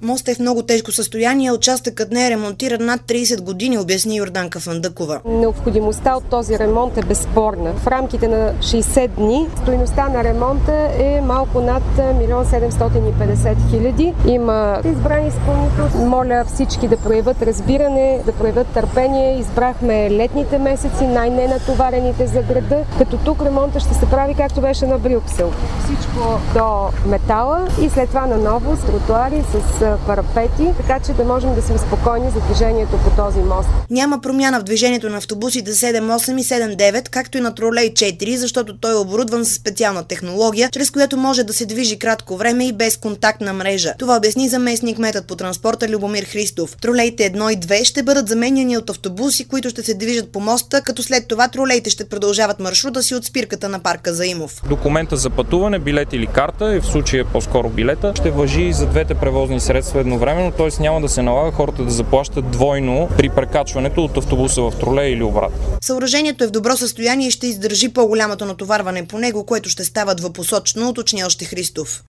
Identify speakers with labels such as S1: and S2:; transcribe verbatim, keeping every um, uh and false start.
S1: Мостът е в много тежко състояние, участъкът не е ремонтиран над трийсет години, обясни Йорданка Фандъкова.
S2: Необходимостта от този ремонт е безспорна. В рамките на шейсет дни стойността на ремонта е малко над милион седемстотин и петдесет хиляди. Има избрани изпълнител. Моля всички да проявят разбиране, да проявят търпение. Избрахме летните месеци, най-ненатоварените за града, като тук ремонта ще се прави както беше на Брюксел. Всичко до метала и след това наново с тротуари, с парапети, така че да можем да сме спокойни за движението по този мост.
S1: Няма промяна в движението на автобусите седем осем и седем девет, както и на тролей четири, защото той е оборудван с специална технология, чрез която може да се движи кратко време и без контактна мрежа. Това обясни заместник кметът по транспорта Любомир Христов. Тролеите едно и две ще бъдат заменяни от автобуси, които ще се движат по моста, като след това тролеите ще продължават маршрута си от спирката на парка Заимов.
S3: Документа за пътуване, билет или карта, и в случая по-скоро билета, ще важи и за двете превозни средства едновременно, т.е. няма да се налага хората да заплащат двойно при прекачването от автобуса в тролей или обратно.
S1: Съоръжението е в добро състояние и ще издържи по-голямото натоварване по него, което ще става двупосочно, уточни още Христов.